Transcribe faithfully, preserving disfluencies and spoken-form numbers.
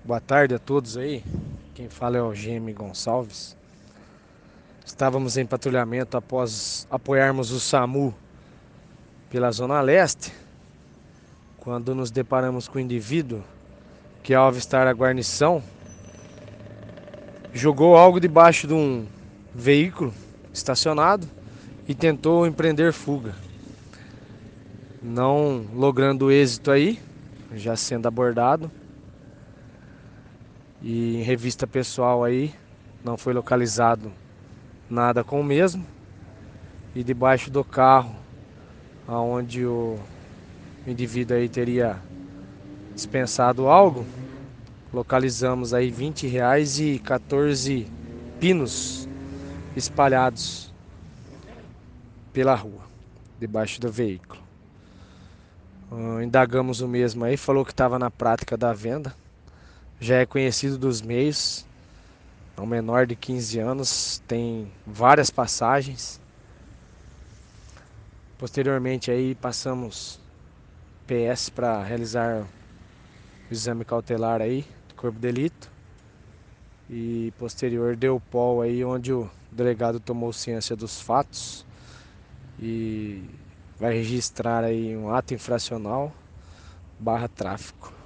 Boa tarde a todos aí. Quem fala é o G M Gonçalves. Estávamos em patrulhamento após apoiarmos o SAMU pela Zona Leste, quando nos deparamos com um indivíduo que, ao avistar a guarnição, jogou algo debaixo de um veículo estacionado e tentou empreender fuga. Não logrando êxito aí, já sendo abordado. E em revista pessoal aí, não foi localizado nada com o mesmo. E debaixo do carro, aonde o indivíduo aí teria dispensado algo, localizamos aí vinte reais e quatorze pinos espalhados pela rua, debaixo do veículo. Ah, indagamos o mesmo aí, falou que estava na prática da venda, já é conhecido dos meios, é um menor de quinze anos, tem várias passagens. Posteriormente aí passamos P S para realizar o exame cautelar aí do corpo de delito e posterior deu pol aí onde o delegado tomou ciência dos fatos e vai registrar aí um ato infracional barra tráfico.